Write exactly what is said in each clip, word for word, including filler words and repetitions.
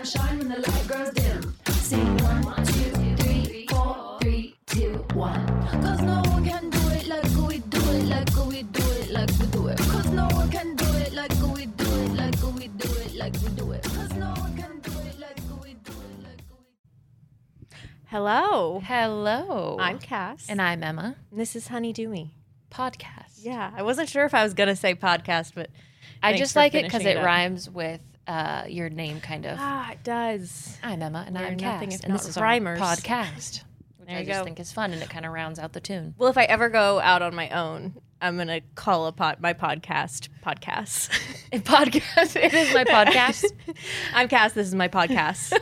shine when the light grows dim. Sing one, two, three, four, three, two, one. Cause no one can do it like we do it, like we do it, like we do it. Cause no one can do it like we do it, like we do it, like we do it. Cause no one can do it like we do it, like we. Hello. Hello. I'm Cass. And I'm Emma. And this is Honey Do Me. Podcast. Yeah, I wasn't sure if I was going to say podcast, but I thanks just for like it because finishing it up. rhymes with uh, your name, kind of. Ah, it does. I'm Emma, and We're I'm nothing Cass, if and not this is rhymers. our podcast, which There I you just go. think is fun, and it kind of rounds out the tune. Well, if I ever go out on my own, I'm going to call a pod, my podcast podcast. A podcast. It is my podcast. I'm Cass. This is my podcast.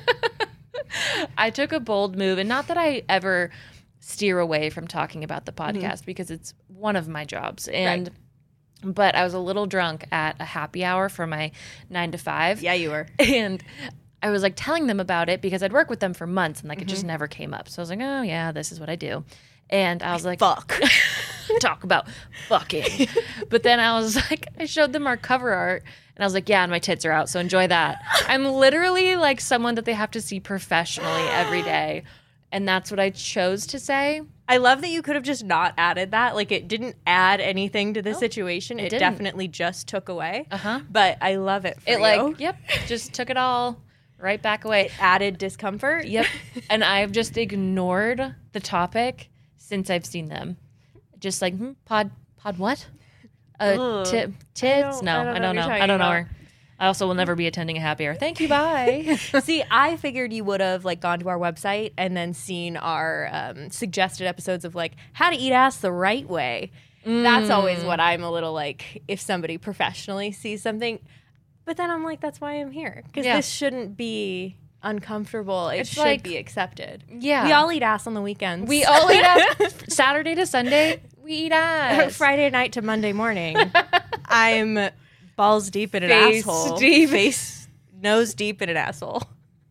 I took a bold move, and not that I ever steer away from talking about the podcast Mm-hmm. because it's one of my jobs, and. But I was a little drunk at a happy hour for my nine to five. Yeah, you were. And I was like telling them about it because I'd worked with them for months and like Mm-hmm. it just never came up. So I was like, oh yeah, this is what I do. And I was like, Fuck. talk about fucking. But then I was like, I showed them our cover art and I was like, yeah, and my tits are out. So enjoy that. I'm literally like someone that they have to see professionally every day. And that's what I chose to say. I love that you could have just not added that. Like, it didn't add anything to the situation. It, didn't. definitely just took away. Uh-huh. But I love it for It you. like, yep, just took it all right back away. Added discomfort. Yep. And I've just ignored the topic since I've seen them. Just like, hmm, pod, pod what? Uh, Ugh. ti- tits? don't- No, I don't I know don't what know. you're I talking don't know about. her. I also will never be attending a happy hour. Thank you, bye. See, I figured you would have like gone to our website and then seen our um, suggested episodes of like how to eat ass the right way. That's always Mm. what I'm a little like if somebody professionally sees something. But then I'm like, that's why I'm here because Yeah. this shouldn't be uncomfortable. It It's should like- be accepted. Yeah. We all eat ass on the weekends. We all eat ass. Saturday to Sunday, we eat ass. Friday night to Monday morning. I'm balls deep in an Face asshole. deep. Face nose deep in an asshole.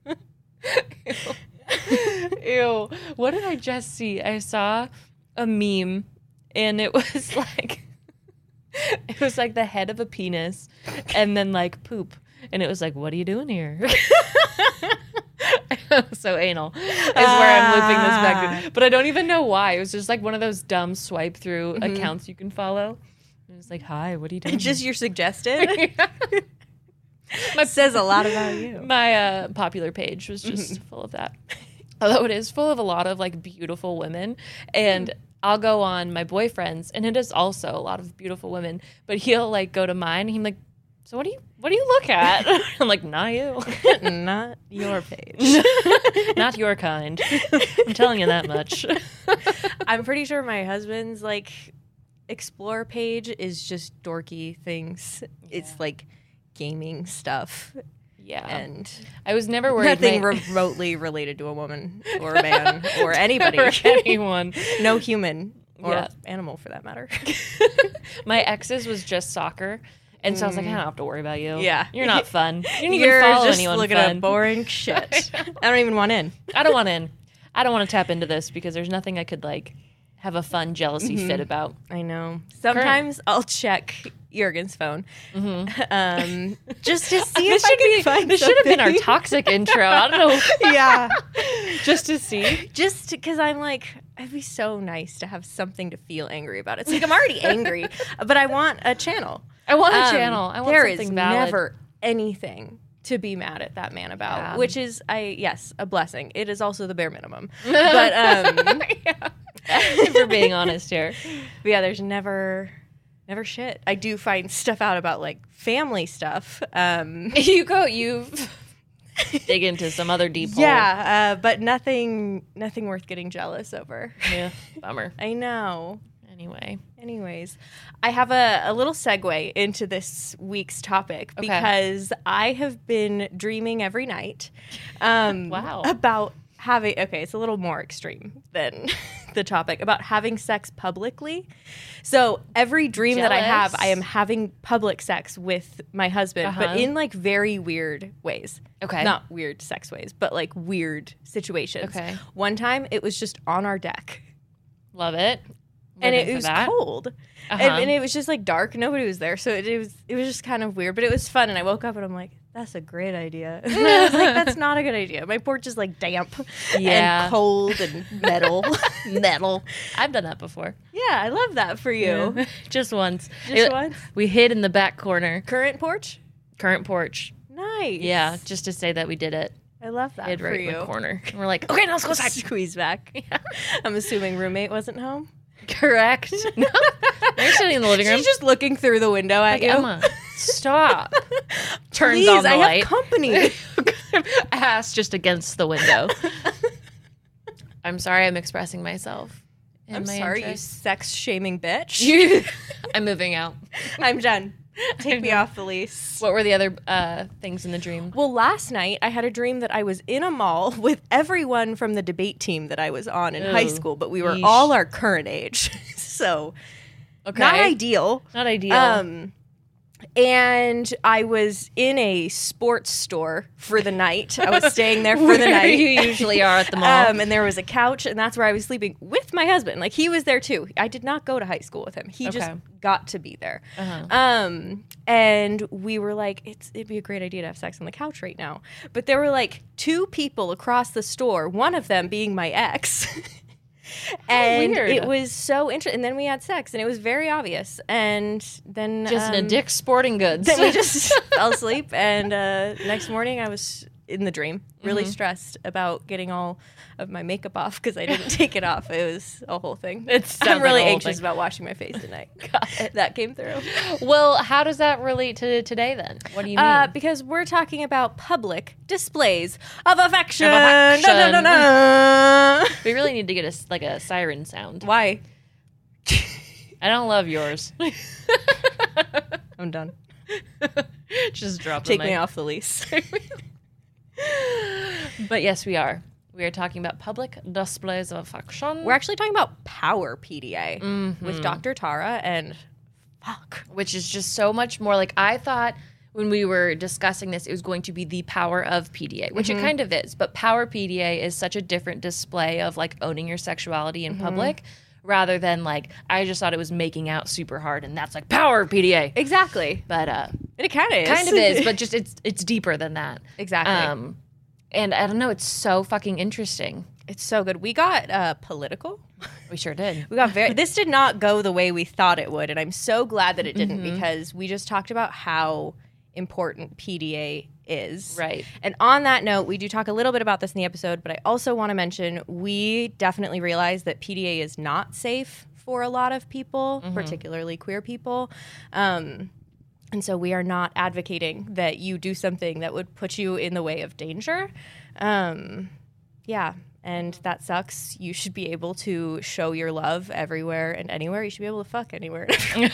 Ew. What did I just see? I saw a meme and it was like it was like the head of a penis and then like poop. And it was like, what are you doing here? So anal is where I'm looping this back to. But I don't even know why. It was just like one of those dumb swipe through Mm-hmm. accounts you can follow. And it's like, hi, what are you doing? Just your suggested. My says a lot about you. My uh, popular page was just full of that. Although it is full of a lot of like beautiful women. And I'll go on my boyfriend's and it is also a lot of beautiful women. But he'll like go to mine and he's like, so what do you what do you look at? I'm like, not you. Not your page. Not your kind. I'm telling you that much. I'm pretty sure my husband's like explore page is just dorky things. It's like gaming stuff Yeah. and I was never worried. nothing my- remotely related to a woman or a man or anybody. or anyone. No human or Yeah. animal for that matter. My ex's was just soccer. And so I was like, I don't have to worry about you. Yeah. You're not fun. You don't You're even follow just anyone looking fun. at boring shit. I don't even want in. I don't want in. I don't want to tap into this because there's nothing I could like have a fun jealousy Mm-hmm. fit about. I know. Sometimes I'll check Jurgen's phone um, just to see if This I should can be. find This should have been our something. toxic intro. I don't know. Yeah. Just to see. Just because I'm like, it'd be so nice to have something to feel angry about. It's like I'm already angry, but I want a channel. I want a Um, channel. I want there something is valid. never anything to be mad at that man about, Yeah. which is, I yes, a blessing. It is also the bare minimum. But um, Yeah. If we're being honest here. But yeah, there's never, never shit. I do find stuff out about like family stuff. Um, You go. You dig into some other deep hole. yeah, uh, but nothing, nothing worth getting jealous over. Yeah. Bummer. I know. Anyway. Anyways, I have a, a little segue into this week's topic Okay. because I have been dreaming every night um, Wow. about having, okay, it's a little more extreme than the topic, about having sex publicly. So every dream that I have, Jealous. I am having public sex with my husband, Uh-huh. but in like very weird ways. Okay. Not weird sex ways, but like weird situations. Okay. One time it was just on our deck. Love it. and it, Living it for was that. cold, Uh-huh. and, and it was just like dark. Nobody was there, so it, it was it was just kind of weird, but it was fun. And I woke up and I'm like, that's a great idea. And I was like, that's not a good idea. My porch is like damp Yeah. and cold and metal. Metal. I've done that before. Yeah, I love that for you. Yeah. Just once. Just It- once? We hid in the back corner. Current porch? Current porch. Nice. Yeah, just to say that we did it. I love that Hid for right in you. the corner. And we're like, okay, now let's go inside. Squeeze back. I'm assuming roommate wasn't home. Correct. No. They're sitting in the living room. She's just looking through the window at like, you. Emma, stop. Turns Please, on the I light. have company. Ass just against the window. I'm sorry I'm expressing myself. in I'm my sorry, you interests. sex shaming bitch. I'm moving out. I'm done. Take me off the lease. What were the other uh, things in the dream? Well, last night I had a dream that I was in a mall with everyone from the debate team that I was on in high Ooh. school, but we were Yeesh. all our current age. So, Okay. not ideal. Not ideal. Um, and I was in a sports store for the night. I was staying there for the Where night. you usually are at the mall. Um, and there was a couch, and that's where I was sleeping with my husband. Like, he was there too. I did not go to high school with him. He just Okay. got to be there. Uh-huh. Um, and we were like, it's it'd be a great idea to have sex on the couch right now. But there were like two people across the store, one of them being my ex. And weird. it was so interesting. And then we had sex, and it was very obvious. And then Just in um, a Dick's Sporting Goods. then we just fell asleep. And uh, next morning, I was in the dream, really Mm-hmm. stressed about getting all of my makeup off because I didn't take it off. It was a whole thing. It sounds I'm like really a whole anxious thing. about washing my face tonight. That came through. Well, how does that relate to today then? What do you mean? Uh, because we're talking about public displays of affection. Of affection. Da, da, da, da. we really need to get a s- like a siren sound. Why? I don't love yours. I'm done. Just drop the Take me mic. off the lease. But yes, we are. We are talking about public displays of affection. We're actually talking about Power P D A Mm-hmm. with Doctor Tara, and fuck. which is just so much more like I thought when we were discussing this, it was going to be the power of P D A, which Mm-hmm. it kind of is. But power P D A is such a different display of like owning your sexuality in Mm-hmm. public rather than like, I just thought it was making out super hard and that's like power P D A. Exactly. But uh, And it kind of is. kind of is, but just it's it's deeper than that. Exactly. Um, and I don't know, it's so fucking interesting. It's so good. We got uh, political. We sure did. We got very. This did not go the way we thought it would, and I'm so glad that it didn't Mm-hmm. because we just talked about how important P D A is. Right. And on that note, we do talk a little bit about this in the episode, but I also want to mention we definitely realize that P D A is not safe for a lot of people, Mm-hmm. particularly queer people. Um, and so we are not advocating that you do something that would put you in the way of danger. Um, yeah. And that sucks. You should be able to show your love everywhere and anywhere. You should be able to fuck anywhere.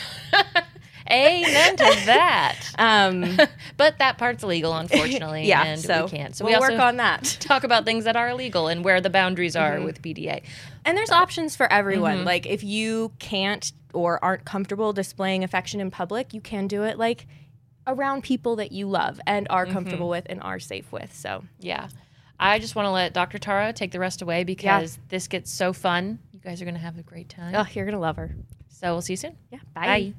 Amen to that. um, But that part's illegal, unfortunately. yeah, and so we can't. So we'll we also work on that. talk about things that are illegal and where the boundaries are Mm-hmm. with P D A. And there's options for everyone. Mm-hmm. Like if you can't or aren't comfortable displaying affection in public, you can do it like around people that you love and are Mm-hmm. comfortable with and are safe with. So Yeah. I just want to let Doctor Tara take the rest away because this gets so fun. You guys are going to have a great time. oh, you're gonna love her. So we'll see you soon. Yeah. Bye. Bye.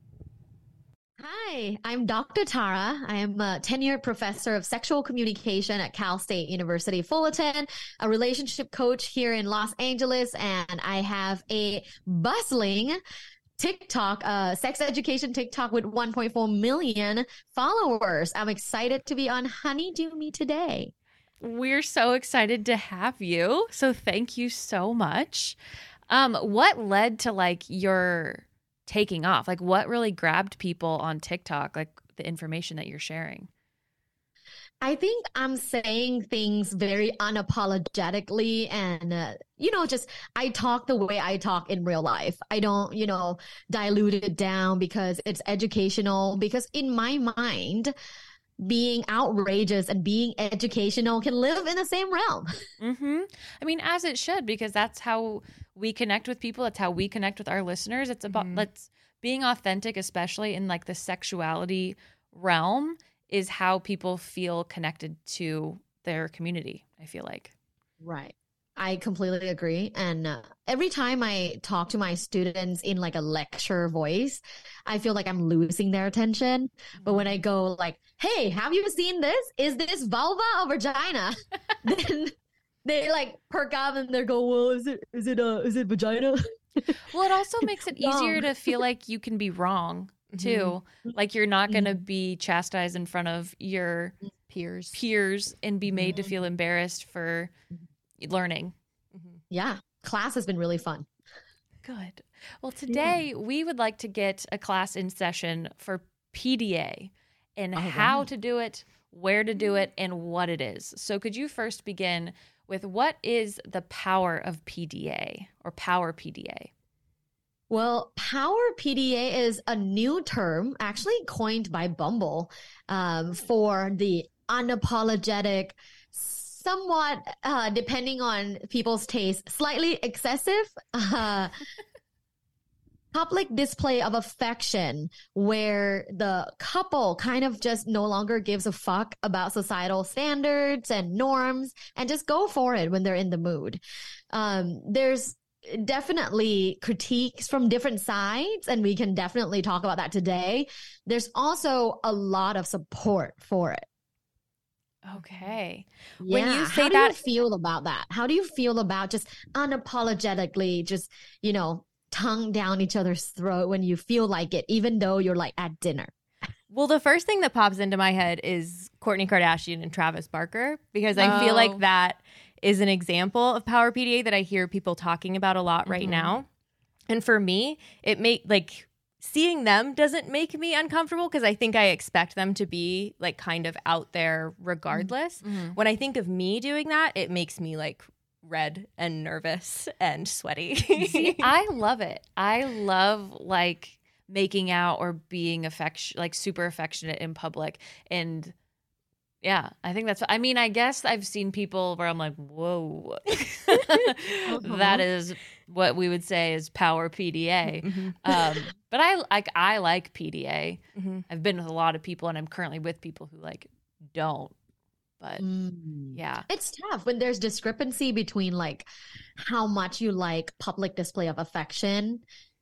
Hi, I'm Doctor Tara. I am a tenured professor of sexual communication at Cal State University Fullerton, a relationship coach here in Los Angeles, and I have a bustling TikTok, uh, sex education TikTok with one point four million followers. I'm excited to be on Honeydew Me today. We're so excited to have you. So thank you so much. Um, what led to like your taking off? Like what really grabbed people on TikTok, like the information that you're sharing? I think I'm saying things very unapologetically and, uh, you know, just I talk the way I talk in real life. I don't, you know, dilute it down because it's educational, because in my mind, being outrageous and being educational can live in the same realm. Mm-hmm. I mean, as it should, because that's how we connect with people. That's how we connect with our listeners. It's about Mhm. let's being authentic, especially in like the sexuality realm, is how people feel connected to their community, I feel like. Right. I completely agree. And uh, every time I talk to my students in like a lecture voice, I feel like I'm losing their attention. But when I go like, hey, have you seen this? Is this vulva or vagina? Then they like perk up and they go, well, is it, is it, uh, is it vagina? Well, it also makes it easier Wrong. to feel like you can be wrong too. Like you're not going to be chastised in front of your Peers. peers and be made to feel embarrassed for learning. Yeah. Class has been really fun. Good. Well, today we would like to get a class in session for P D A and how wow. to do it, where to do it, and what it is. So could you first begin with what is the power of P D A or power P D A? Well, power P D A is a new term actually coined by Bumble um, for the unapologetic, somewhat, uh, depending on people's taste, slightly excessive uh, public display of affection where the couple kind of just no longer gives a fuck about societal standards and norms and just go for it when they're in the mood. Um, there's definitely critiques from different sides, and we can definitely talk about that today. There's also a lot of support for it. Okay. Yeah. When you say How that- do you feel about that? How do you feel about just unapologetically just, you know, tongue down each other's throat when you feel like it, even though you're like at dinner? Well, the first thing that pops into my head is Kourtney Kardashian and Travis Barker, because I feel Oh. like that is an example of power P D A that I hear people talking about a lot right Mhm. now. And for me, it make like seeing them doesn't make me uncomfortable because I think I expect them to be like kind of out there regardless. Mhm. When I think of me doing that, it makes me like red and nervous and sweaty. See, I love it. I love like making out or being affection, like super affectionate in public. And yeah, I think that's, I mean, I guess I've seen people where I'm like, whoa, that is what we would say is power P D A. Mhm. Um, but I like, I like P D A. Mhm. I've been with a lot of people and I'm currently with people who like don't, but Mm. yeah. It's tough when there's discrepancy between like how much you like public display of affection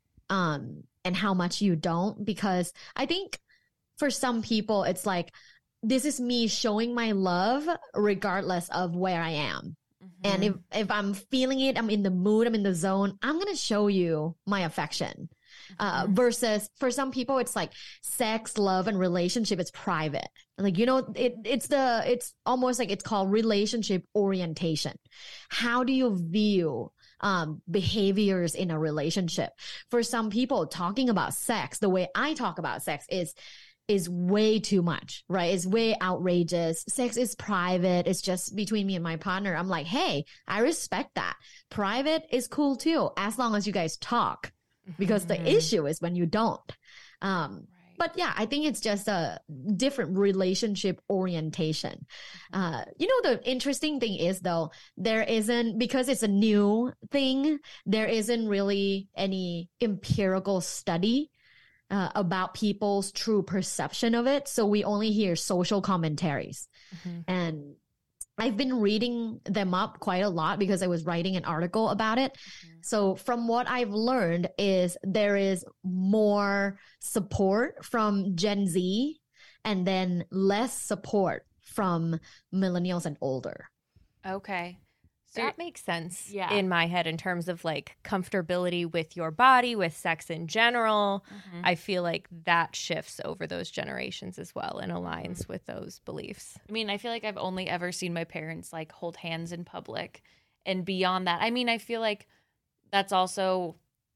um and how much you don't, because I think for some people it's like this is me showing my love regardless of where I am. And if if I'm feeling it, I'm in the mood, I'm in the zone, I'm going to show you my affection. Uh, versus for some people, it's like sex, love, and relationship is private. Like, you know, it, it's the, it's almost like it's called relationship orientation. How do you view um, behaviors in a relationship? For some people, talking about sex, the way I talk about sex is, is way too much, right? It's way outrageous. Sex is private. It's just between me and my partner. I'm like, hey, I respect that. Private is cool too, as long as you guys talk. Because the issue is when you don't. Um, but yeah, I think it's just a different relationship orientation. Uh, you know, the interesting thing is though, there isn't, because it's a new thing, there isn't really any empirical study uh, about people's true perception of it. So we only hear social commentaries. Mhm. And I've been reading them up quite a lot because I was writing an article about it. So from what I've learned is there is more support from Gen Z and then less support from millennials and older. Okay. So That makes sense Yeah. in my head in terms of like comfortability with your body, with sex in general. Mhm. I feel like that shifts over those generations as well and aligns with those beliefs. I mean, I feel like I've only ever seen my parents like hold hands in public. And beyond that, I mean, I feel like that's also,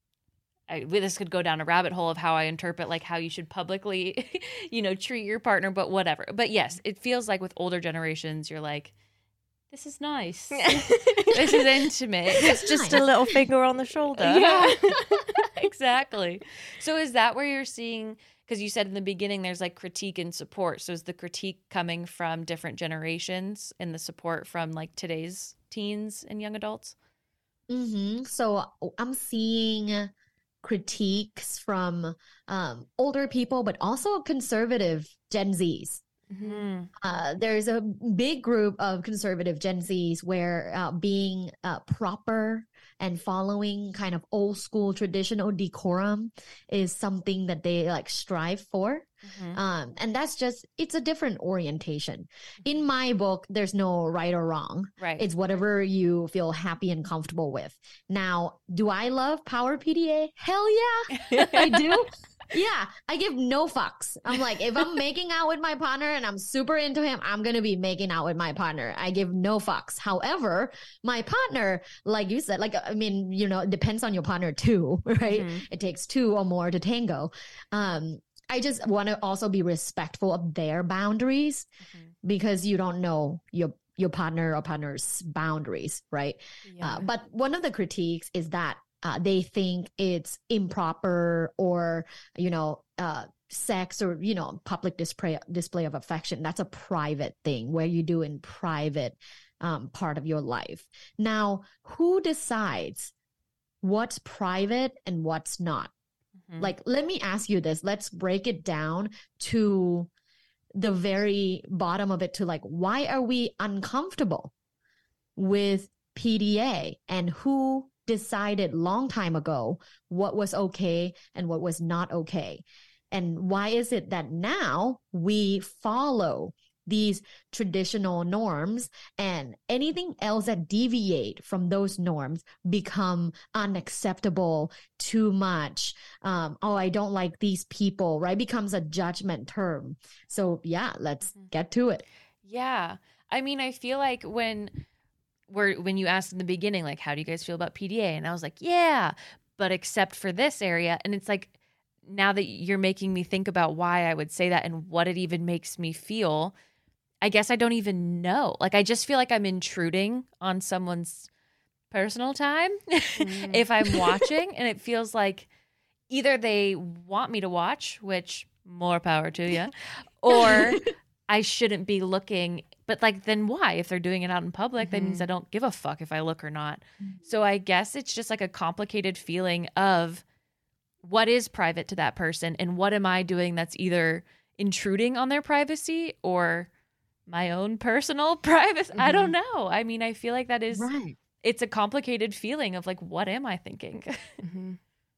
I, this could go down a rabbit hole of how I interpret like how you should publicly, you know, treat your partner, but whatever. But yes, it feels like with older generations, you're like, this is nice. This is intimate. It's just a little finger on the shoulder. Yeah, exactly. So is that where you're seeing, because you said in the beginning there's like critique and support. So is the critique coming from different generations and the support from like today's teens and young adults? Mm-hmm. So I'm seeing critiques from um, older people, but also conservative Gen Zs. Mhm. Uh, there's a big group of conservative Gen Zs where uh, being uh, proper and following kind of old school traditional decorum is something that they like strive for. Mhm. Um, and that's just, it's a different orientation. In my book, there's no right or wrong. Right. It's whatever you feel happy and comfortable with. Now, do I love Power P D A? Hell yeah, I do. Yeah, I give no fucks. I'm like, if I'm making out with my partner and I'm super into him, I'm going to be making out with my partner. I give no fucks. However, my partner, like you said, like, I mean, you know, it depends on your partner too, right? Mhm. It takes two or more to tango. Um, I just want to also be respectful of their boundaries Mhm. because you don't know your your partner or partner's boundaries, right? Yeah. Uh, but one of the critiques is that uh, they think it's improper or, you know, uh, sex or, you know, public display, display of affection. That's a private thing where you do in private um, part of your life. Now, who decides what's private and what's not? Mhm. Like, let me ask you this. Let's break it down to the very bottom of it to like, why are we uncomfortable with P D A and who decided long time ago what was okay and what was not okay? And why is it that now we follow these traditional norms and anything else that deviate from those norms become unacceptable, too much? Um, oh, I don't like these people, right? Becomes a judgment term. So yeah, let's Mhm. get to it. Yeah. I mean, I feel like when we're when you asked in the beginning, like, how do you guys feel about P D A? And I was like, yeah, but except for this area. And it's like, now that you're making me think about why I would say that and what it even makes me feel, I guess I don't even know. Like, I just feel like I'm intruding on someone's personal time Mm. if I'm watching. And it feels like either they want me to watch, which more power to you, or I shouldn't be looking. But like, then why? If they're doing it out in public, that means I don't give a fuck if I look or not. So I guess it's just like a complicated feeling of what is private to that person and what am I doing that's either intruding on their privacy or my own personal privacy. I don't know. I mean, I feel like that is, Right. it's a complicated feeling of like, what am I thinking? Mhm.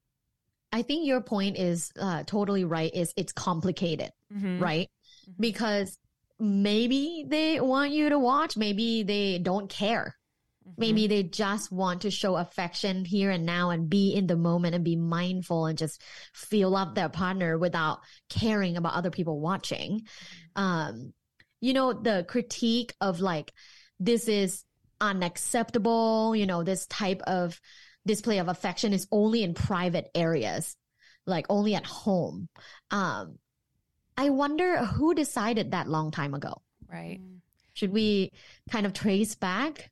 I think your point is uh, totally right. Is it's complicated, Mhm. right? Mhm. Because maybe they want you to watch, maybe they don't care. Maybe they just want to show affection here and now and be in the moment and be mindful and just feel up their partner without caring about other people watching. Um, you know, the critique of like, this is unacceptable, you know, this type of display of affection is only in private areas, like only at home. Um, I wonder who decided that long time ago. Right. Should we kind of trace back?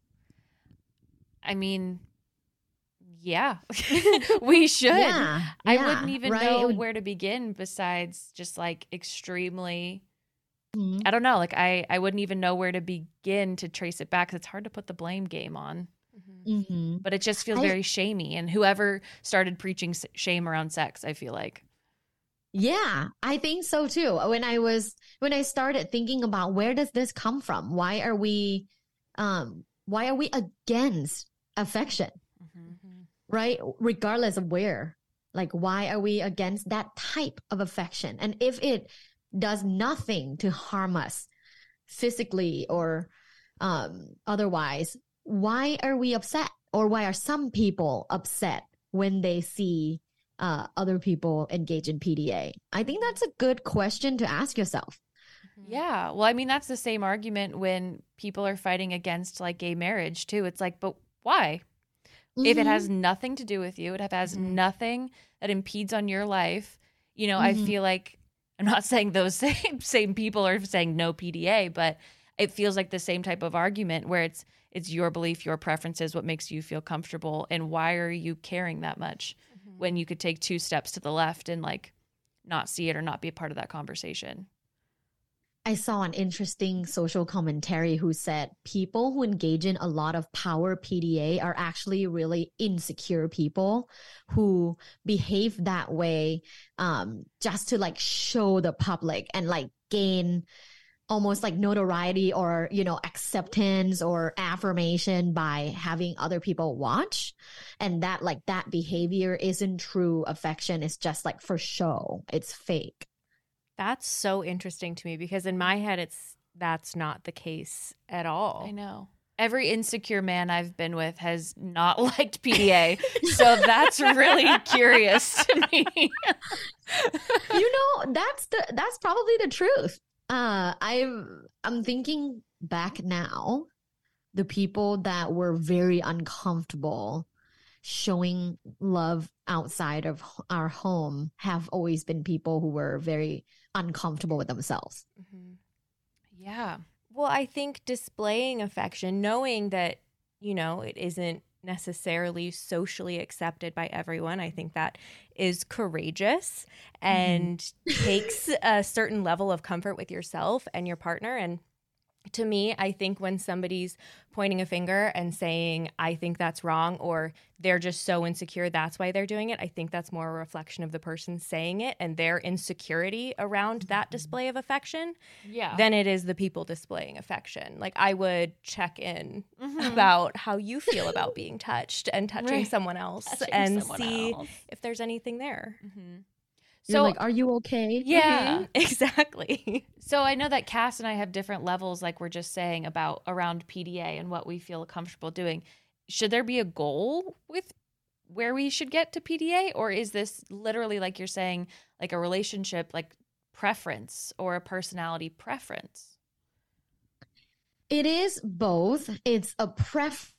I mean, yeah, we should. Yeah, I yeah, wouldn't even right? know It would- where to begin besides just like extremely, Mhm. I don't know. Like I, I wouldn't even know where to begin to trace it back. 'Cause it's hard to put the blame game on, Mhm. Mhm. but it just feels I- very shamey. And whoever started preaching s- shame around sex, I feel like. Yeah, I think so too. When I was when I started thinking about where does this come from? Why are we um why are we against affection, Mhm. right? Regardless of where. Like why are we against that type of affection? And if it does nothing to harm us physically or um otherwise, why are we upset? Or why are some people upset when they see uh, other people engage in P D A? I think that's a good question to ask yourself. Yeah. Well, I mean, that's the same argument when people are fighting against like gay marriage too. It's like, but why? If it Mhm. has nothing to do with you, it has Mhm. nothing that impedes on your life. You know, I Mhm. feel like I'm not saying those same same people are saying no P D A, but it feels like the same type of argument where it's it's your belief, your preferences, what makes you feel comfortable, and why are you caring that much when you could take two steps to the left and like not see it or not be a part of that conversation. I saw an interesting social commentary who said people who engage in a lot of power P D A are actually really insecure people who behave that way um, just to like show the public and like gain almost like notoriety or, you know, acceptance or affirmation by having other people watch. And that like that behavior isn't true affection. It's just like for show. It's fake. That's so interesting to me because in my head, it's that's not the case at all. I know. Every insecure man I've been with has not liked P D A. So that's really curious to me. You know, that's the that's probably the truth. Uh, I'm I'm thinking back now, the people that were very uncomfortable showing love outside of our home have always been people who were very uncomfortable with themselves. Mm-hmm. Yeah. Well, I think displaying affection, knowing that, you know, it isn't necessarily socially accepted by everyone, I think that is courageous and mm-hmm. takes a certain level of comfort with yourself and your partner. And to me, I think when somebody's pointing a finger and saying, I think that's wrong, or they're just so insecure, that's why they're doing it, I think that's more a reflection of the person saying it and their insecurity around that display of affection yeah. than it is the people displaying affection. Like, I would check in mm-hmm. about how you feel about being touched and touching right. someone else touching and someone see else. if there's anything there. Mm-hmm. You're So like, are you okay? yeah, Mm-hmm. Exactly. So I know that Cass and I have different levels, like we're just saying about around P D A and what we feel comfortable doing. Should there be a goal with where we should get to P D A, or is this literally, like you're saying, like a relationship, like preference or a personality preference? It is both. It's a preference,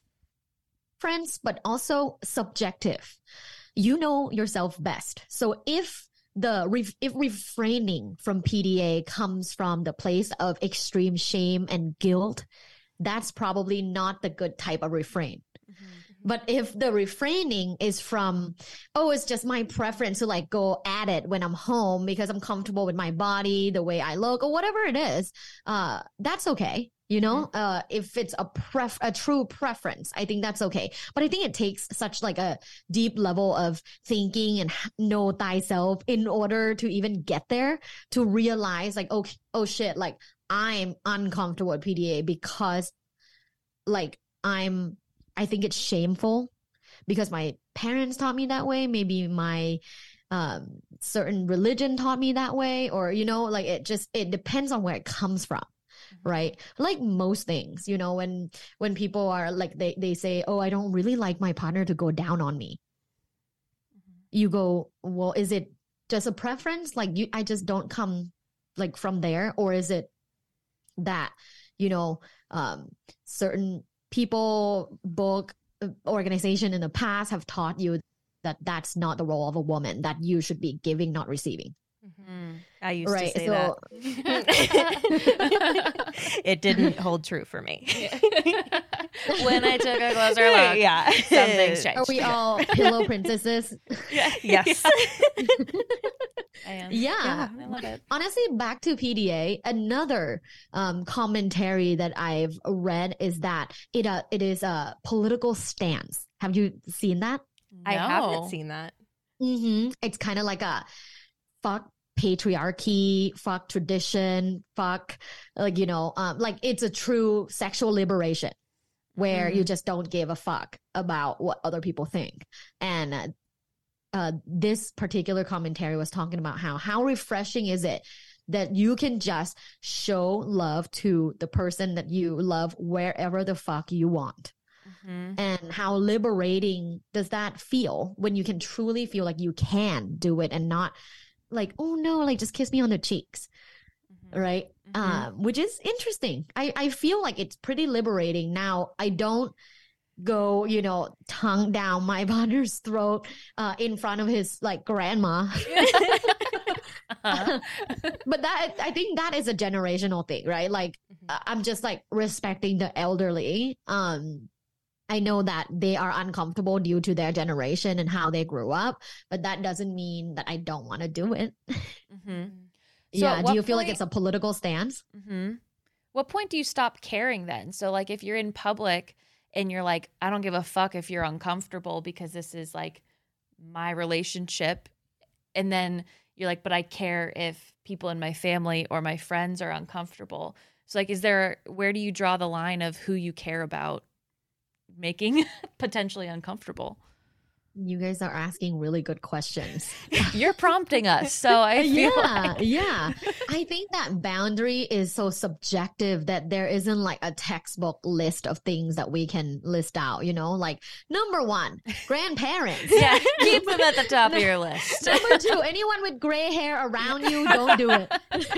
but also subjective. You know yourself best. So if the re- if refraining from P D A comes from the place of extreme shame and guilt, that's probably not the good type of refrain. Mm-hmm. But if the refraining is from, oh, it's just my preference to like go at it when I'm home because I'm comfortable with my body, the way I look, or whatever it is, uh, that's okay. You know, mm-hmm. uh, if it's a pref, a true preference, I think that's okay. But I think it takes such like a deep level of thinking and know thyself in order to even get there, to realize like, oh, oh shit, like I'm uncomfortable with P D A because like I'm, I think it's shameful because my parents taught me that way. Maybe my um, certain religion taught me that way, or, you know, like it just, it depends on where it comes from. Right. Like most things, you know, when, when people are like, they, they say, oh, I don't really like my partner to go down on me. Mm-hmm. You go, well, is it just a preference? Like you, I just don't come like from there. Or is it that, you know, um, certain people, book, organization in the past have taught you that that's not the role of a woman, that you should be giving, not receiving. Mm-hmm. I used right, to say so, that. It didn't hold true for me. When I took a closer look, yeah, something's changed. Are we all pillow princesses? Yes. I am. Yeah. yeah, I love it. Honestly, back to P D A, another um, commentary that I've read is that it uh, it is a political stance. Have you seen that? I No. haven't seen that. Mm-hmm. It's kind of like a fuck patriarchy, fuck tradition, fuck, like, you know, um, like it's a true sexual liberation where Mm-hmm. you just don't give a fuck about what other people think. And uh, uh, this particular commentary was talking about how, how refreshing is it that you can just show love to the person that you love wherever the fuck you want. Mm-hmm. And how liberating does that feel when you can truly feel like you can do it and not like, oh no, like just kiss me on the cheeks. Mm-hmm. Right. Mm-hmm. Um, which is interesting. I, I feel like it's pretty liberating. Now, I don't go, you know, tongue down my partner's throat uh, in front of his like grandma. uh-huh. But that, I think that is a generational thing, right? Like mm-hmm. I'm just like respecting the elderly. Um, I know that they are uncomfortable due to their generation and how they grew up, but that doesn't mean that I don't want to do it. Mm-hmm. So yeah. Do you feel point, like it's a political stance? Mm-hmm. What point do you stop caring then? So like if you're in public and you're like, I don't give a fuck if you're uncomfortable because this is like my relationship. And then you're like, but I care if people in my family or my friends are uncomfortable. So like, is there, where do you draw the line of who you care about making potentially uncomfortable? You guys are asking really good questions. You're prompting us. So I feel yeah, like yeah. I think that boundary is so subjective that there isn't like a textbook list of things that we can list out, you know, like number one, grandparents. yeah, keep them at the top of your list. Number two, anyone with gray hair around you, don't do it.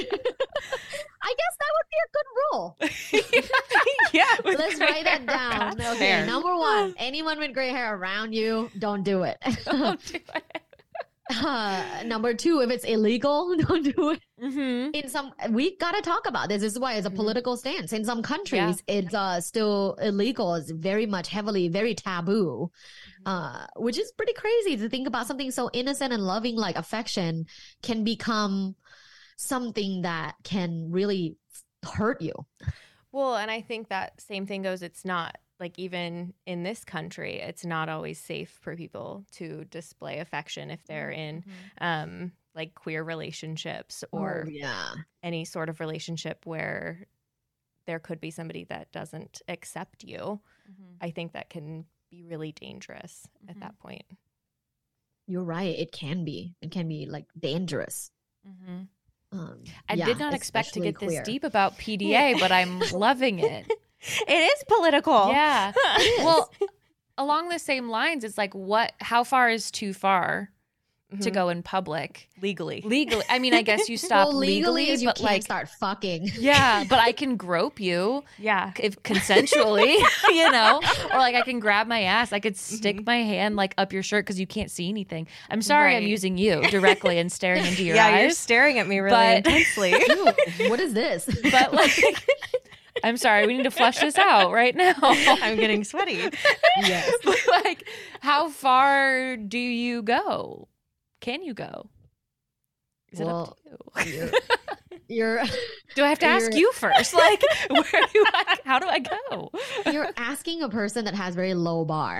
I guess that would be a good rule. yeah. Let's write that down. Okay, Fair. number one, anyone with gray hair around you, don't do it. Don't do it. Uh, number two, if it's illegal, don't do it. Mm-hmm. In some, we gotta talk about this. This is why it's a political stance. In some countries, it's uh, still illegal. It's very much heavily, very taboo, uh, which is pretty crazy to think about. Something so innocent and loving like affection can become something that can really hurt you. Well, and I think that same thing goes. It's not like even in this country, it's not always safe for people to display affection if they're in um, like queer relationships or Oh, yeah. any sort of relationship where there could be somebody that doesn't accept you. I think that can be really dangerous at that point. You're right. It can be. It can be like dangerous. Mm-hmm. Um, I yeah, did not expect to especially get queer. this deep about P D A, but I'm loving it. It is political. Yeah. It is. Well, along the same lines, it's like what? How far is too far to Mhm. go in public legally. legally? I mean, I guess you stop well, legally, legally, is you but can't like, start fucking. yeah, but I can grope you Yeah. if consensually, you know, or like I can grab my ass. I could stick my hand like up your shirt because you can't see anything. I'm sorry, I'm Right. using you directly and staring into your yeah, you're eyes. staring at me really but- intensely. Ew, what is this? But like, I'm sorry, we need to flush this out right now. I'm getting sweaty. Yes. Like, how far do you go? Can you go? Is it up to you? You're, you're Do I have to ask you're- you first? Like, where do I? How do I go? you're asking a person that has very low bar.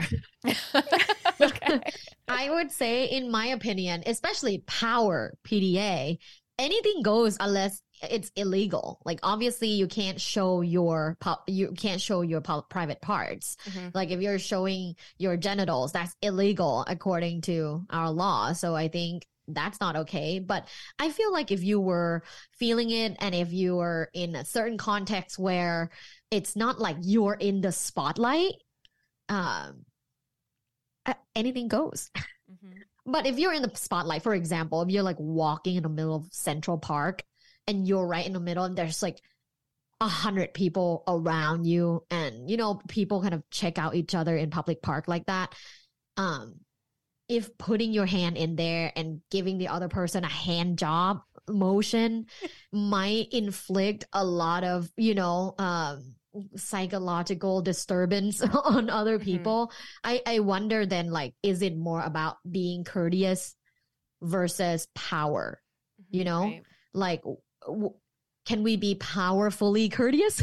Okay. I would say, in my opinion, especially power P D A, anything goes unless it's illegal. Like obviously, you can't show your pu- you can't show your pu- private parts. Mhm. Like if you're showing your genitals, that's illegal according to our law. So I think that's not okay. But I feel like if you were feeling it and if you were in a certain context where it's not like you're in the spotlight, um, a- anything goes. Mhm. But if you're in the spotlight, for example, if you're like walking in the middle of Central Park and you're right in the middle and there's like a hundred people around you and, you know, people kind of check out each other in public park like that. Um, if putting your hand in there and giving the other person a hand job motion might inflict a lot of, you know, um, psychological disturbance on other Mhm. people. I, I wonder then, like, is it more about being courteous versus power? You know, Right. like, w- can we be powerfully courteous?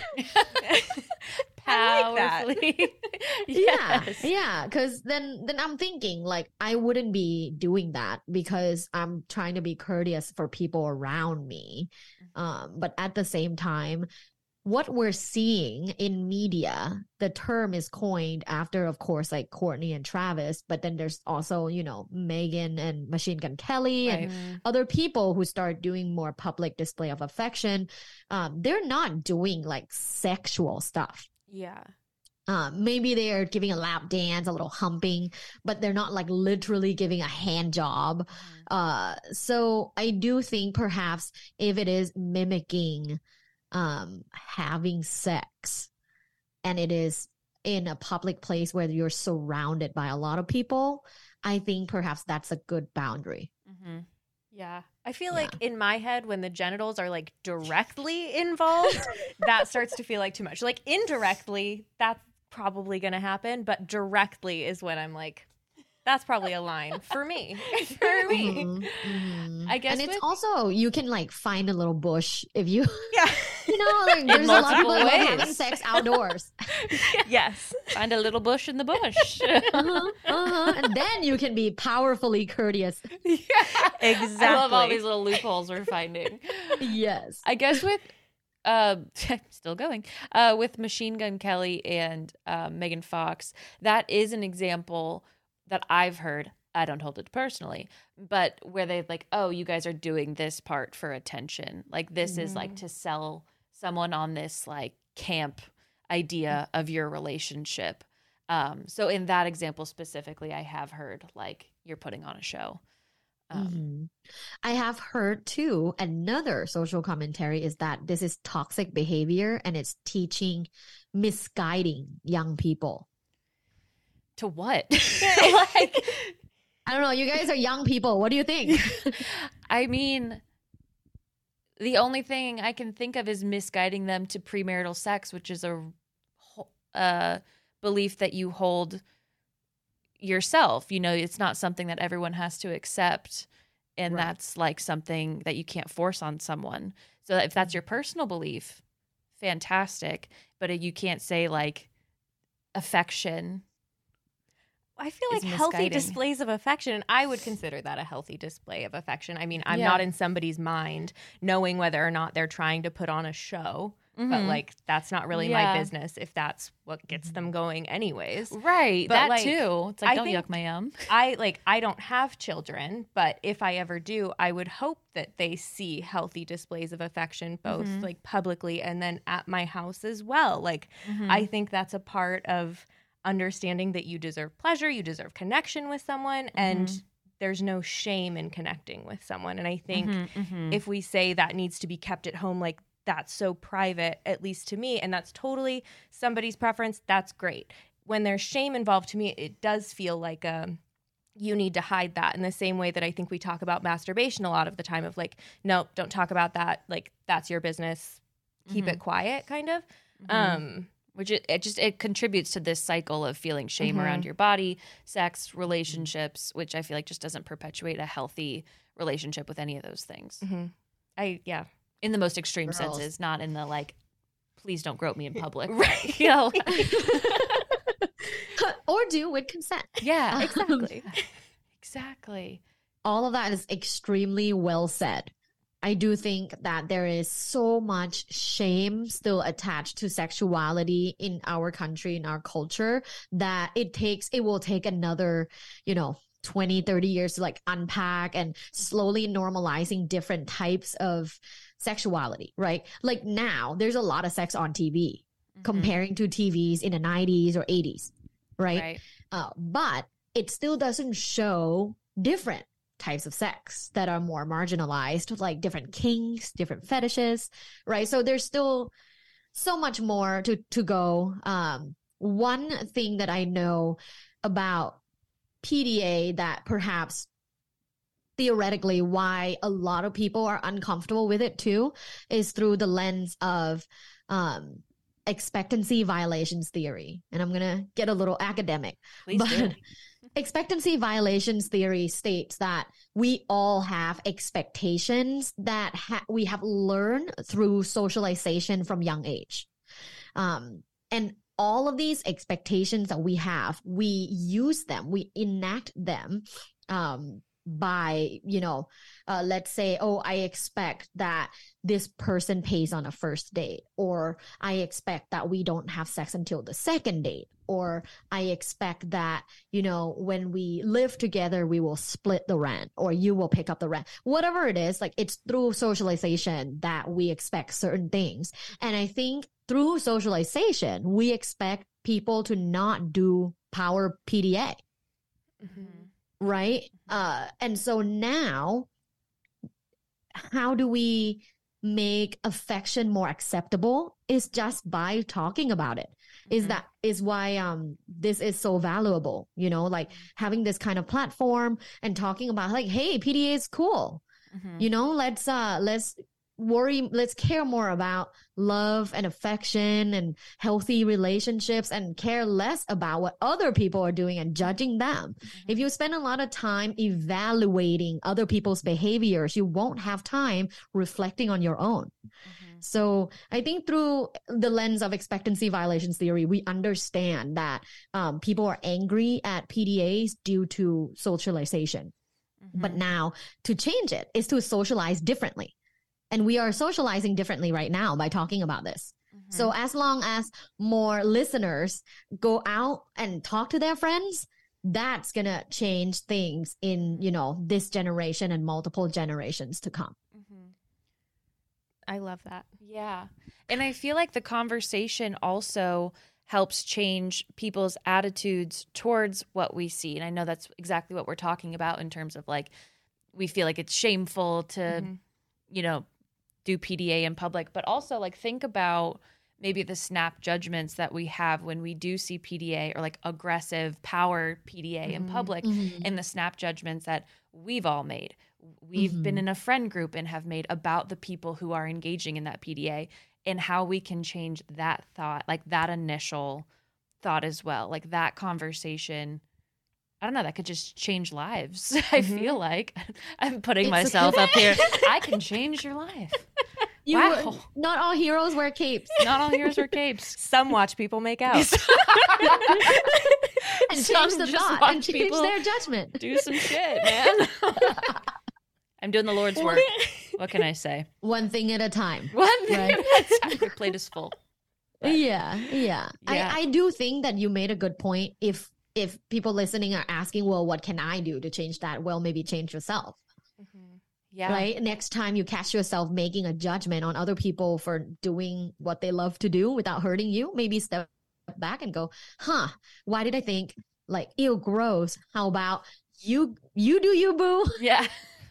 I like that. Powerfully. Yeah, Yes. yeah. Because then, then I'm thinking like I wouldn't be doing that because I'm trying to be courteous for people around me. Um, but at the same time, what we're seeing in media, the term is coined after, of course, like Courtney and Travis. But then there's also, you know, Megan and Machine Gun Kelly and Right. other people who start doing more public display of affection. Um, they're not doing like sexual stuff. Yeah. Um, maybe they are giving a lap dance, a little humping, but they're not like literally giving a hand job. Uh, so I do think perhaps if it is mimicking, um, having sex and it is in a public place where you're surrounded by a lot of people, I think perhaps that's a good boundary. Mm-hmm. Yeah. I feel Yeah. like in my head, when the genitals are like directly involved, that starts to feel like too much. Like indirectly, that's probably going to happen. But directly is when I'm like, that's probably a line for me. For me. Mhm, mhm. I guess and it's with- also, you can like find a little bush if you Yeah. You know, like, there's a lot of multiple people who love ways. having sex outdoors. Yes. Find a little bush in the bush. uh-huh, uh-huh. And then you can be powerfully courteous. Exactly. I love all these little loopholes we're finding. Yes. I guess with uh, still going uh, with Machine Gun Kelly and uh, Megan Fox, that is an example that I've heard. I don't hold it personally, but where they like, oh, you guys are doing this part for attention. Like this is like to sell someone on this like camp idea of your relationship. Um, so in that example specifically, I have heard like you're putting on a show. Um, Mhm. I have heard too, another social commentary is that this is toxic behavior and it's teaching, misguiding young people. To what? like, I don't know. You guys are young people. What do you think? I mean, the only thing I can think of is misguiding them to premarital sex, which is a uh, belief that you hold yourself. You know, it's not something that everyone has to accept. And Right. that's like something that you can't force on someone. So if that's your personal belief, fantastic. But you can't say like affection. I feel like is healthy misguiding. displays of affection, and I would consider that a healthy display of affection. I mean, I'm Yeah. not in somebody's mind knowing whether or not they're trying to put on a show, but Mhm. like that's not really Yeah. my business if that's what gets them going anyways. Right. But, that like, too. It's like, I don't think- yuck my yum. I like I don't have children, but if I ever do, I would hope that they see healthy displays of affection both Mhm. like publicly and then at my house as well. Like Mm-hmm. I think that's a part of understanding that you deserve pleasure, you deserve connection with someone, and Mhm. there's no shame in connecting with someone. And I think Mhm. if we say that needs to be kept at home, like that's so private, at least to me, and that's totally somebody's preference, that's great. When there's shame involved, to me, it does feel like um, you need to hide that in the same way that I think we talk about masturbation a lot of the time of like, no, don't talk about that. Like that's your business. Keep Mhm. it quiet, kind of. Mhm. Um, Which it, it just it contributes to this cycle of feeling shame Mhm. around your body, sex, relationships, which I feel like just doesn't perpetuate a healthy relationship with any of those things. mhm. I yeah. In the most extreme Girls. senses, not in the like, please don't grope me in public. Right. You know? Or do with consent. Yeah, Exactly. exactly. All of that is extremely well said. I do think that there is so much shame still attached to sexuality in our country, in our culture, that it takes, it will take another, you know, twenty, thirty years to like unpack and slowly normalizing different types of sexuality, right? Like now, there's a lot of sex on T V Mhm. comparing to T Vs in the nineties or eighties, right? Right. Uh, but it still doesn't show different types of sex that are more marginalized, like different kinks, different fetishes, right? So there's still so much more to, to go. Um, one thing that I know about P D A that perhaps theoretically why a lot of people are uncomfortable with it too is through the lens of um, expectancy violations theory. And I'm going to get a little academic. Please do. But expectancy violations theory states that we all have expectations that ha- we have learned through socialization from young age. Um, and all of these expectations that we have, we use them, we enact them um, by, you know, uh, let's say, oh, I expect that this person pays on a first date, or I expect that we don't have sex until the second date, or I expect that, you know, when we live together, we will split the rent, or you will pick up the rent. Whatever it is, like it's through socialization that we expect certain things. And I think through socialization, we expect people to not do power P D A. Mhm. Right? Uh, and so now, how do we make affection more acceptable? Is just by talking about it. Is Mhm. that is why um this is so valuable, you know, like having this kind of platform and talking about like, hey, P D A is cool. Mhm. You know, let's uh let's worry, let's care more about love and affection and healthy relationships and care less about what other people are doing and judging them. If you spend a lot of time evaluating other people's behaviors, you won't have time reflecting on your own. Mhm. So I think through the lens of expectancy violations theory, we understand that um, people are angry at P D As due to socialization. Mm-hmm. But now to change it is to socialize differently. And we are socializing differently right now by talking about this. Mm-hmm. So as long as more listeners go out and talk to their friends, that's going to change things in, you know, this generation and multiple generations to come. Mm-hmm. I love that. Yeah. And I feel like the conversation also helps change people's attitudes towards what we see. And I know that's exactly what we're talking about in terms of like, we feel like it's shameful to, Mm-hmm. you know, do P D A in public, but also like think about maybe the snap judgments that we have when we do see P D A or like aggressive power P D A in public, Mhm. and the snap judgments that we've all made. We've been Mhm. in a friend group and have made about the people who are engaging in that P D A, and how we can change that thought, like that initial thought as well, like that conversation. I don't know, that could just change lives. I feel like I'm putting It's myself okay. up here. I can change your life. You, Wow. Not all heroes wear capes. Not all heroes wear capes. Some watch people make out. And Some change the just thought watch and change people their judgment. Do some shit, man. I'm doing the Lord's work. What can I say? One thing at a time. One thing Right. at a time. Your plate is full. But- Yeah, yeah. Yeah. I, I do think that you made a good point. If if people listening are asking, well, what can I do to change that? Well, maybe change yourself. Yeah. Right? Next time you catch yourself making a judgment on other people for doing what they love to do without hurting you, maybe step back and go, huh, why did I think like, ew, gross? How about you, you do you, boo? Yeah.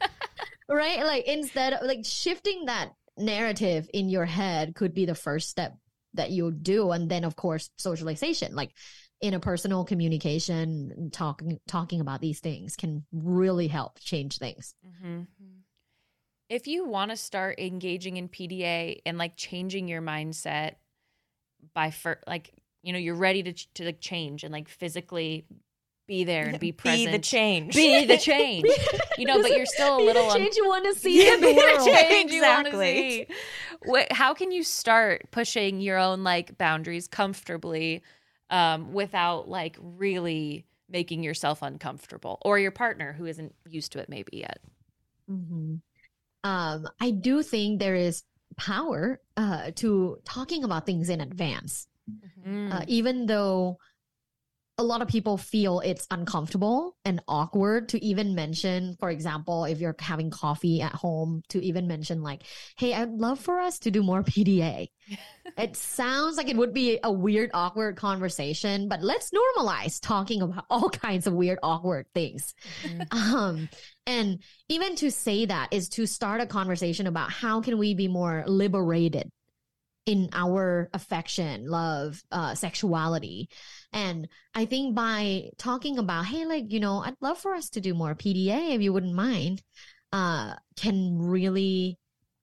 Right? Like instead of like shifting that narrative in your head could be the first step that you'll do. And then of course, socialization, like interpersonal communication, talking, talking about these things can really help change things. Mm-hmm. If you want to start engaging in P D A and like changing your mindset by fir- like, you know, you're ready to, ch- to like change and like physically be there and be present. Be the change. Be the change. You know, but you're still a Be little the un- change you want to see in the world. change you wanna Exactly. see. What, how can you start pushing your own like boundaries comfortably um, without like really making yourself uncomfortable, or your partner who isn't used to it maybe yet? Mhm. Um, I do think there is power uh, to talking about things in advance, Mm. uh, even though a lot of people feel it's uncomfortable and awkward to even mention, for example, if you're having coffee at home, to even mention like, hey, I'd love for us to do more P D A. It sounds like it would be a weird, awkward conversation, but let's normalize talking about all kinds of weird, awkward things. Um, and even to say that is to start a conversation about how can we be more liberated in our affection, love, uh, sexuality. And I think by talking about, hey, like, you know, I'd love for us to do more P D A if you wouldn't mind, uh, can really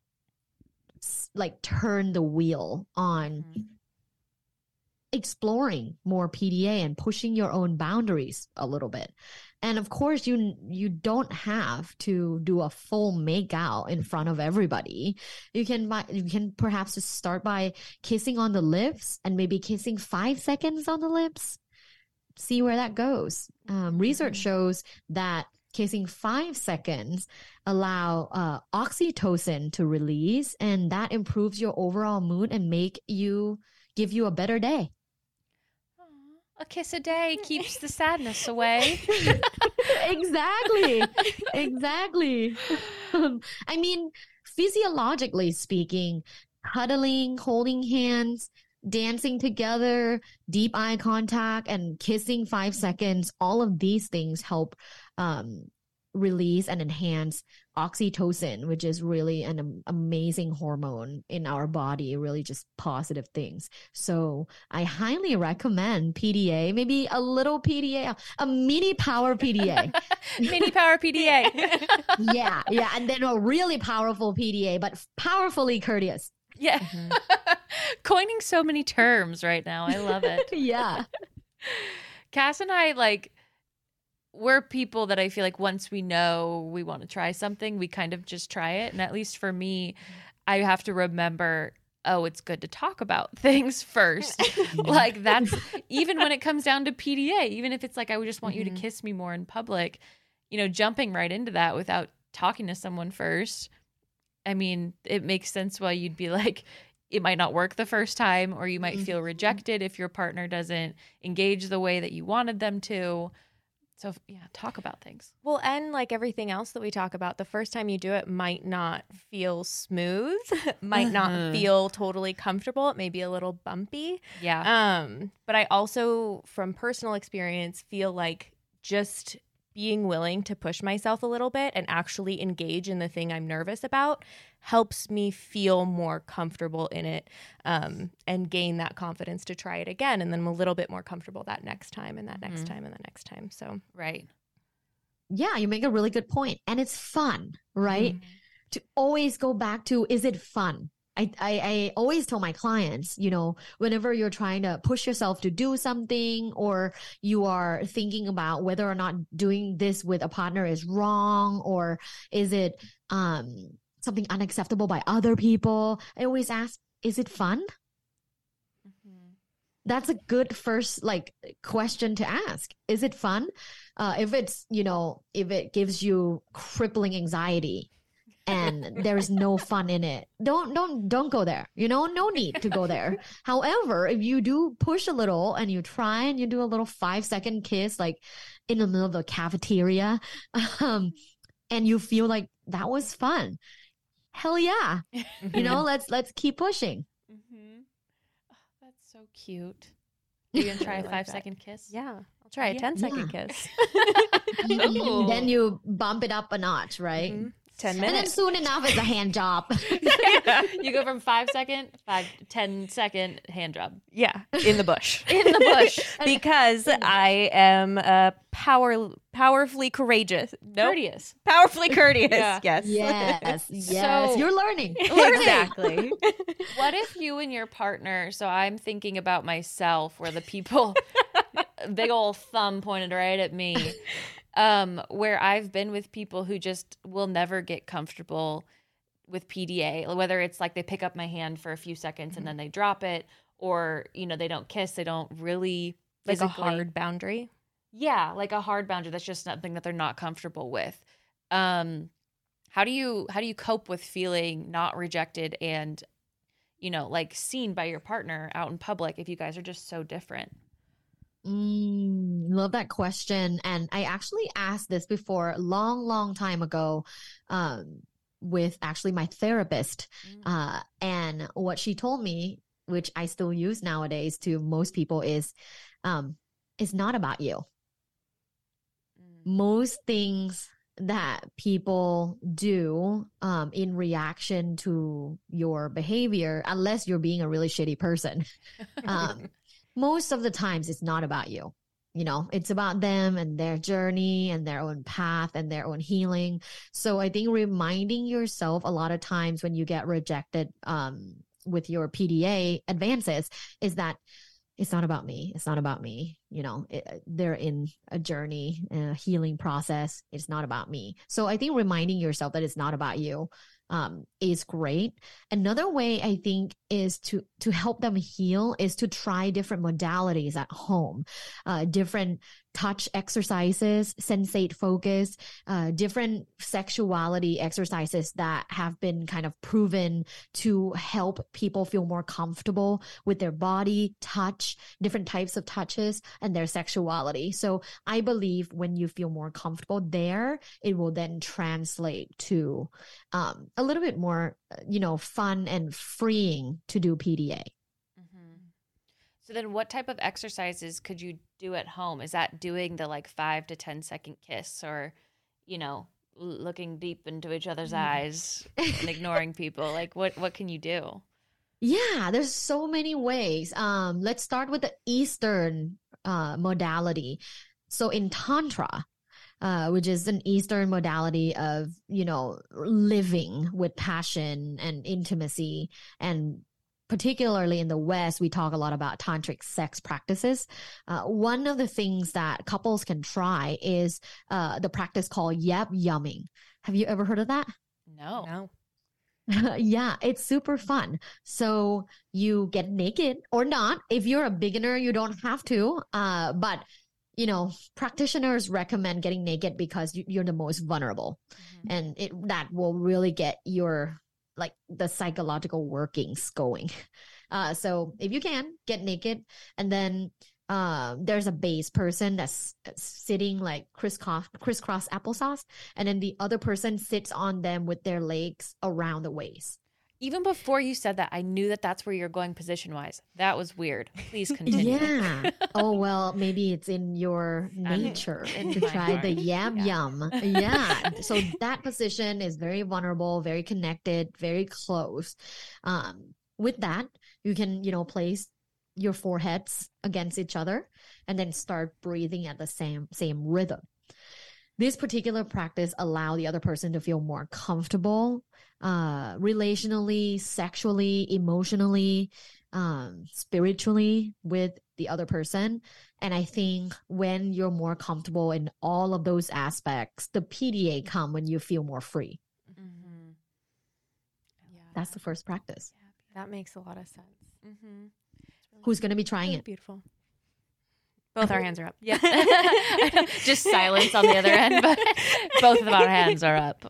s- like turn the wheel on Mhm. exploring more P D A and pushing your own boundaries a little bit. And of course, you you don't have to do a full make out in front of everybody. You can buy, you can perhaps just start by kissing on the lips and maybe kissing five seconds on the lips. See where that goes. Um, research shows that kissing five seconds allow uh, oxytocin to release, and that improves your overall mood and make you give you a better day. A kiss a day keeps the sadness away. Exactly. Exactly. Um, I mean, physiologically speaking, cuddling, holding hands, dancing together, deep eye contact, and kissing five seconds, all of these things help um, release and enhance oxytocin, which is really an am- amazing hormone in our body, really just positive things. So I highly recommend P D A, maybe a little P D A, a mini power P D A. Mini power P D A. Yeah, yeah. And then a really powerful P D A, but powerfully courteous. Yeah. Coining so many terms right now. I love it. Yeah. Cass and I, like, we're people that I feel like once we know we want to try something, we kind of just try it. And at least for me, I have to remember oh, it's good to talk about things first. Like that's even when it comes down to P D A, even if it's like, I would just want Mm-hmm. you to kiss me more in public, you know, jumping right into that without talking to someone first. I mean, it makes sense why you'd be like, it might not work the first time, or you might Mm-hmm. feel rejected if your partner doesn't engage the way that you wanted them to. So yeah, talk about things. Well, and like everything else that we talk about, the first time you do it might not feel smooth, might not Mhm. feel totally comfortable. It may be a little bumpy. Yeah. Um, but I also, from personal experience, feel like just being willing to push myself a little bit and actually engage in the thing I'm nervous about helps me feel more comfortable in it, um, and gain that confidence to try it again. And then I'm a little bit more comfortable that next time and that next Mhm. time and the next time. So Right. Yeah, you make a really good point. And it's fun, right? To always go back to, is it fun? I, I, I always tell my clients, you know, whenever you're trying to push yourself to do something, or you are thinking about whether or not doing this with a partner is wrong, or is it um, something unacceptable by other people, I always ask, is it fun? Mhm. That's a good first like question to ask. Is it fun? Uh, if it's, you know, if it gives you crippling anxiety and there's no fun in it, don't, don't, don't go there. You know, no need to go there. However, if you do push a little and you try and you do a little five second kiss, like in the middle of the cafeteria, um, and you feel like that was fun, hell yeah. You know, let's, let's keep pushing. Mm-hmm. Oh, that's so cute. Are you gonna try I a like five that. second kiss? yeah, I'll try a Yeah. ten second Yeah. kiss. Ooh. Then you bump it up a notch, right? Mhm. ten And then minutes. soon enough, it's a hand job. You go from five second, five, ten second hand job Yeah, in the bush. in the bush. Because I am uh, power powerfully courageous. No, Courteous. powerfully courteous. Yeah. Yes. Yes, yes. So- You're learning. Exactly. What if you and your partner, so I'm thinking about myself where the people, big old thumb pointed right at me, um, where I've been with people who just will never get comfortable with P D A, whether it's like they pick up my hand for a few seconds and then they drop it, or, you know, they don't kiss, they don't really Like a physically- hard boundary. Yeah, like a hard boundary that's just something that they're not comfortable with. Um, how do you how do you cope with feeling not rejected and, you know, like seen by your partner out in public if you guys are just so different? Mm, love that question. And I actually asked this before a long, long time ago, um, with actually my therapist. Uh, and what she told me, which I still use nowadays to most people, is, um, it's not about you. Most things that people do um, in reaction to your behavior, unless you're being a really shitty person, um, most of the times it's not about you. You know, it's about them and their journey and their own path and their own healing. So I think reminding yourself a lot of times when you get rejected um, with your P D A advances is that it's not about me. It's not about me. You know, it, they're in a journey, a healing process. It's not about me. So I think reminding yourself that it's not about you um, is great. Another way I think is to, to help them heal is to try different modalities at home, uh, different touch exercises, sensate focus, uh, different sexuality exercises that have been kind of proven to help people feel more comfortable with their body, touch, different types of touches, and their sexuality. So I believe when you feel more comfortable there, it will then translate to um, a little bit more, you know, fun and freeing to do P D A. Mm-hmm. So then what type of exercises could you do at home? Is that doing the like five to ten second kiss, or, you know, l- looking deep into each other's eyes and ignoring people? Like what, what can you do? Yeah, there's so many ways. Um, let's start with the Eastern uh, modality. So in Tantra, uh, which is an Eastern modality of, you know, living with passion and intimacy, and particularly in the West, we talk a lot about tantric sex practices. Uh, one of the things that couples can try is uh, the practice called yep yumming. Have you ever heard of that? No. No. Yeah, it's super fun. So you get naked or not. If you're a beginner, you don't have to. Uh, but you know, practitioners recommend getting naked because you, you're the most vulnerable, Mm-hmm. and it that will really get your like the psychological workings going. Uh, so if you can get naked, and then uh, there's a base person that's sitting like crisscross crisscross applesauce, and then the other person sits on them with their legs around the waist. Even before you said that, I knew that that's where you're going position wise. That was weird. Please continue. Yeah. Oh well, maybe it's in your nature in to my try the heart. yam Yeah. yum. Yeah. So that position is very vulnerable, very connected, very close. Um, with that, you can, you know, place your foreheads against each other and then start breathing at the same same rhythm. This particular practice allow the other person to feel more comfortable, uh, relationally, sexually, emotionally, um, spiritually with the other person. And I think when you're more comfortable in all of those aspects, the P D A come when you feel more free. Mm-hmm. Yeah, That's the first practice. that makes a lot of sense. Mm-hmm. Who's going to be trying Really it? beautiful. Both our hands are up. Yeah. Just silence on the other end, but both of our hands are up.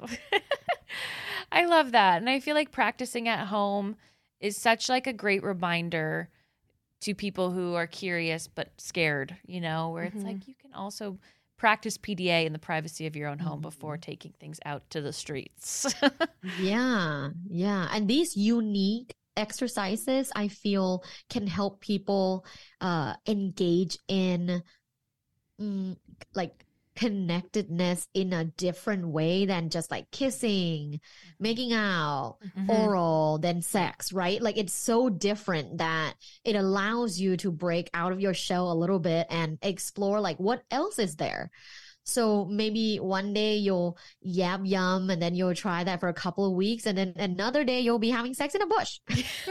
I love that. And I feel like practicing at home is such like a great reminder to people who are curious but scared, you know, where it's Mhm. like you can also practice P D A in the privacy of your own home before taking things out to the streets. Yeah, yeah. And these unique exercises, I feel, can help people uh, engage in mm, like connectedness in a different way than just like kissing, making out, Mhm. oral, then sex, right? Like it's so different that it allows you to break out of your shell a little bit and explore like what else is there. So maybe one day you'll yab yum and then you'll try that for a couple of weeks, and then another day you'll be having sex in a bush.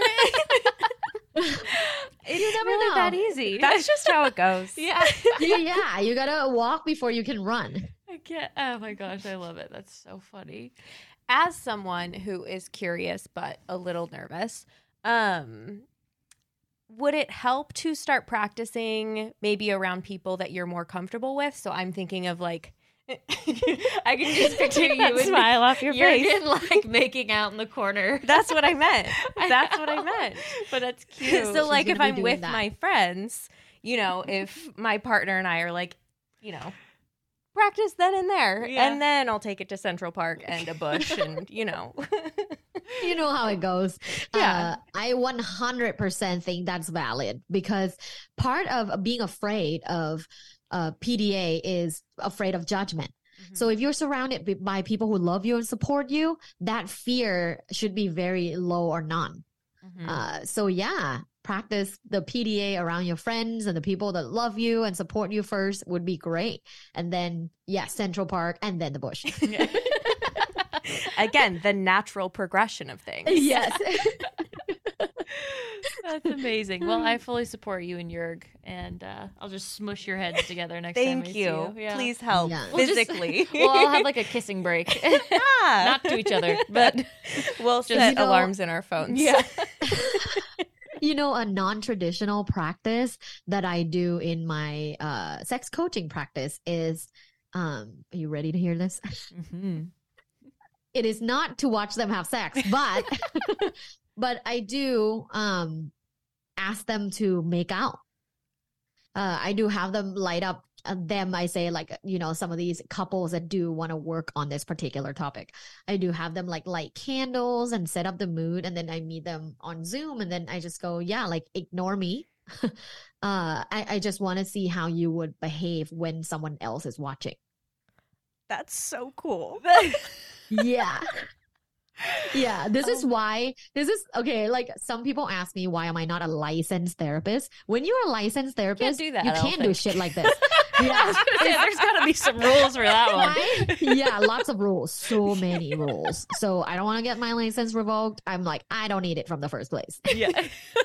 It's never really know. that easy. That's just how it goes. yeah. yeah, yeah, you gotta walk before you can run. I can't. Oh my gosh, I love it. That's so funny. As someone who is curious but a little nervous, um, would it help to start practicing maybe around people that you're more comfortable with? So I'm thinking of like, I can just picture you and Smile off your you're face. in, like making out in the corner. That's what I meant. That's what I meant. But that's cute. So like She's if gonna be I'm doing with that. my friends, you know, if my partner and I are like, you know, practice then and there, Yeah. and then I'll take it to Central Park and a bush, and you know, You know how it goes. Yeah. Uh, I one hundred percent think that's valid, because part of being afraid of uh, P D A is afraid of judgment. So if you're surrounded b- by people who love you and support you, that fear should be very low or none. Mhm. Uh, so yeah, practice the P D A around your friends and the people that love you and support you first would be great. And then, yeah, Central Park and then the bush. again, the natural progression of things. Yes. That's amazing. Well, I fully support you and Jurg, and uh, I'll just smush your heads together next time I Thank see you. you. Yeah. Please help Yeah. We'll just- physically. We'll all have like a kissing break, Yeah. not to each other, but we'll just- set You know- alarms in our phones. yeah. You know, a non-traditional practice that I do in my uh, sex coaching practice is, um, are you ready to hear this? Mm-hmm. It is not to watch them have sex, but but I do um ask them to make out. Uh, I do have them light up uh, them. I say like, you know, some of these couples that do want to work on this particular topic, I do have them like light candles and set up the mood, and then I meet them on Zoom, and then I just go, yeah, like ignore me. uh, I, I just want to see how you would behave when someone else is watching. That's so cool. Yeah. Yeah, this is why this is okay. Like some people ask me, why am I not a licensed therapist? When you're a licensed therapist, do that, you I don't can't do think. shit like this. Yeah. There's got to be some rules for that one. Right? Yeah, lots of rules, so many rules. So I don't want to get my license revoked. I'm like, I don't need it from the first place. Yeah.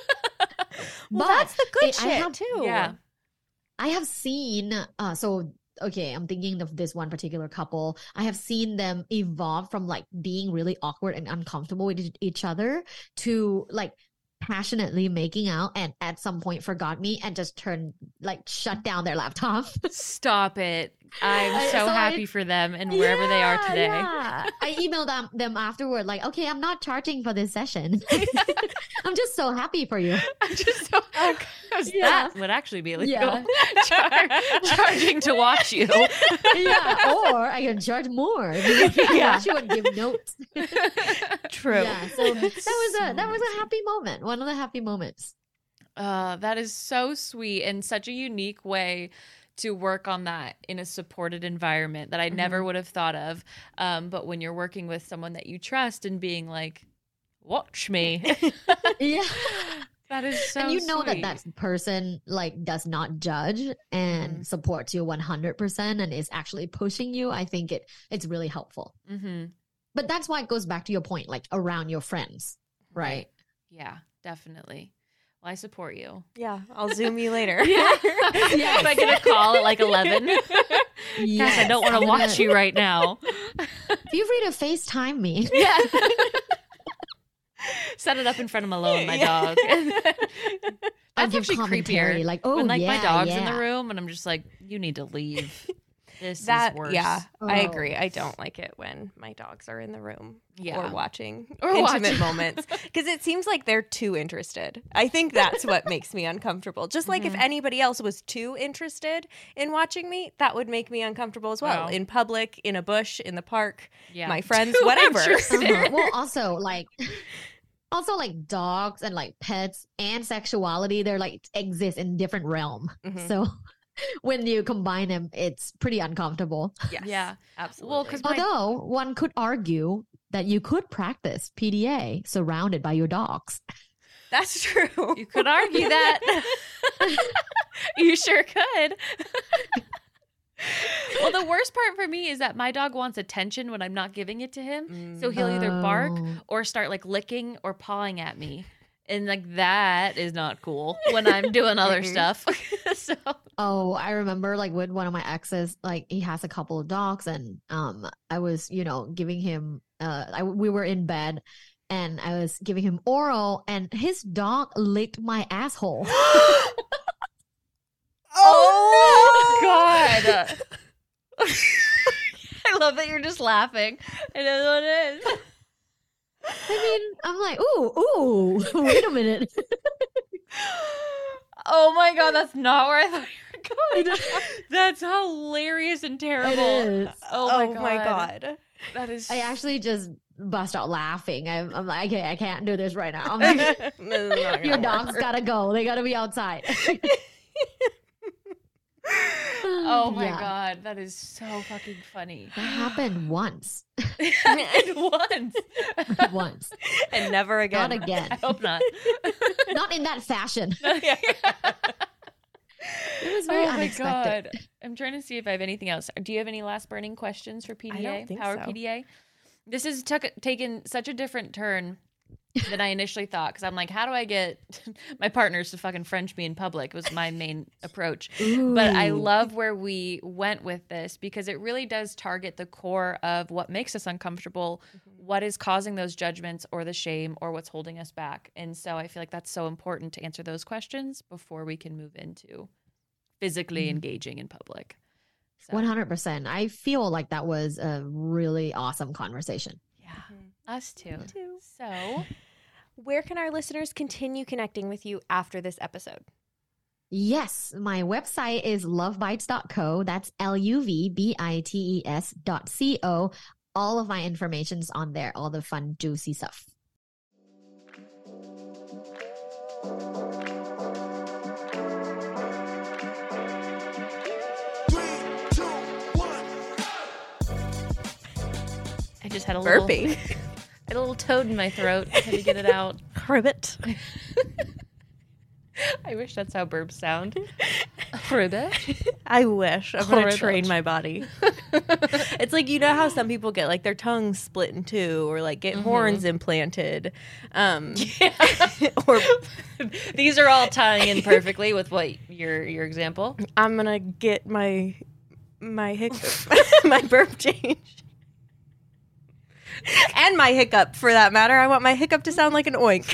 Well, But that's the good I- I shit have- too. Yeah. I have seen, uh, so okay, I'm thinking of this one particular couple. I have seen them evolve from like being really awkward and uncomfortable with e- each other to like passionately making out, and at some point forgot me and just turned like shut down their laptop. Stop it. I'm I- so, so happy I- for them and wherever they are Yeah, today. yeah. I emailed them, them afterward, like, okay, I'm not charging for this session. I'm just so happy for you. I'm just so because Yeah. that would actually be illegal. Yeah. Char- charging to watch you. Yeah, or I can charge more. Yeah, she would give notes. True. Yeah, so that was a that was a happy moment. One of the happy moments. Uh, that is so sweet and such a unique way to work on that in a supported environment that I never would have thought of. Um, but when you're working with someone that you trust and being like, watch me. Yeah. That is so And you know sweet. that that person like does not judge and Mhm. supports you one hundred percent and is actually pushing you. I think it it's really helpful. Mm-hmm. But that's why it goes back to your point, like around your friends, right? Yeah, definitely. Well, I support you. Yeah, I'll Zoom you later. If I get a call at like eleven. Guys, I Yes. don't want to I'm watch gonna- you right now. Feel free to FaceTime me. Yeah. Set it up in front of Malone, my Yeah. dog. I'll That's give actually commentary, creepier. like, oh, when like my yeah, dog's in the yeah. room and I'm just like, you need to leave. This That is worse. yeah, I Oh. agree. I don't like it when my dogs are in the room Yeah. or watching Or intimate watching. moments because it seems like they're too interested. I think that's what makes me uncomfortable. Just like if anybody else was too interested in watching me, that would make me uncomfortable as well. Wow. In public, in a bush, in the park, Yeah. my friends, Too whatever. interested. Uh-huh. Well, also like, also like dogs and like pets and sexuality, they're like exist in different realm. Mhm. So when you combine them, it's pretty uncomfortable. Yes, Yeah. absolutely. Well, 'cause my- Although one could argue that you could practice P D A surrounded by your dogs. that's true. You could argue that. You sure could. Well, the worst part for me is that my dog wants attention when I'm not giving it to him. So he'll either bark Oh. or start like licking or pawing at me. And like that is not cool when I'm doing other Mhm. stuff. So Oh, I remember like with one of my exes, like he has a couple of dogs, and um, I was, you know, giving him. Uh, I, we were in bed, and I was giving him oral, and his dog licked my asshole. Oh God. I love that you're just laughing. It is what it is. I mean, I'm like, ooh, ooh, wait a minute. Oh my God, that's not where I thought you were going. That's hilarious and terrible. It is. Oh Oh my God. my god. That is I actually just bust out laughing. I'm, I'm like, okay, I can't do this right now. This is not gonna Your work. dogs gotta go. They gotta be outside. Oh my Yeah. God, that is so fucking funny. That happened once. And once. Once. And never again. Not again. I hope not. Not in that fashion. Yeah. It was very Oh my unexpected. God. I'm trying to see if I have anything else. Do you have any last burning questions for P D A? I don't think Power so. P D A? This has took, taken such a different turn than I initially thought, because I'm like, how do I get my partners to fucking French me in public was my main approach. But I Ooh. love where we went with this because it really does target the core of what makes us uncomfortable, what is causing those judgments or the shame or what's holding us back. And so I feel like that's so important to answer those questions before we can move into physically Mhm. engaging in public. So, one hundred percent. I feel like that was a really awesome conversation. yeah, us too. too. So Where can our listeners continue connecting with you after this episode? Yes, my website is lovebites dot co. That's L U V B I T E S dot C O. All of my information's on there, all the fun, juicy stuff. I just had a little, Burping. had a little toad in my throat. Had to get it out. Ribbit. I wish that's how burps sound. Ribbit. I wish. I'm going Ribbit. to train my body. It's like, you know how some people get like their tongue split in two or like get horns implanted. Um, or These are all tying in perfectly with what your your example. I'm going to get my my hiccup, my burp change. And my hiccup, for that matter. I want my hiccup to sound like an oink.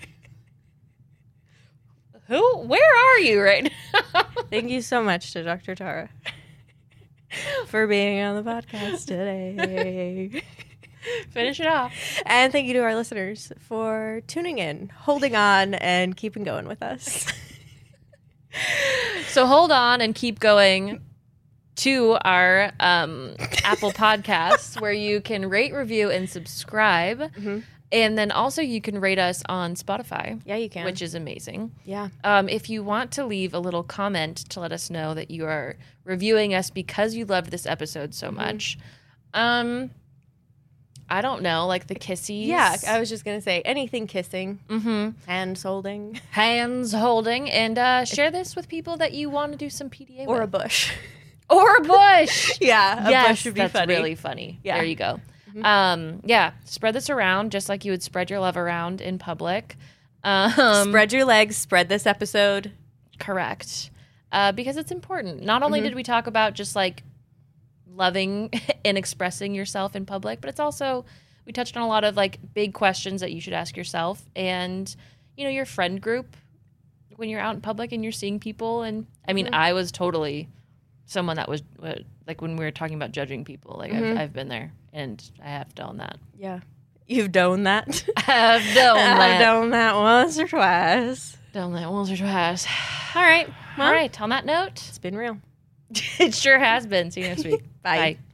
Who? Where are you right now? Thank you so much to Doctor Tara for being on the podcast today. Finish it off. And thank you to our listeners for tuning in, holding on, and keeping going with us. So hold on and keep going to our um, Apple Podcasts where you can rate, review, and subscribe. Mm-hmm. And then also you can rate us on Spotify. Yeah, you can. Which is amazing. Yeah. Um, if you want to leave a little comment to let us know that you are reviewing us because you loved this episode so mm-hmm. much, um, I don't know, like the kissies. Yeah, I was just going to say anything kissing, mm-hmm. hands holding. Hands holding. And uh, share this with people that you want to do some P D A or with. a bush. Or a bush. Yeah, a yes, bush would be that's funny. really funny. Yeah. There you go. Mm-hmm. Um, yeah, spread this around just like you would spread your love around in public. Um, spread your legs, spread this episode. Correct. Uh, because it's important. Not only Mm-hmm. did we talk about just like loving and expressing yourself in public, but it's also, we touched on a lot of like big questions that you should ask yourself and, you know, your friend group when you're out in public and you're seeing people. And I mean, Mm-hmm. I was totally someone that was uh, like when we were talking about judging people, like Mm-hmm. I've, I've been there and I have done that. Yeah. You've done that. I have done I've that. done that once or twice. Done that once or twice. All right. Well, All right. On that note, it's been real. it sure has been. See you next week. Bye. Bye.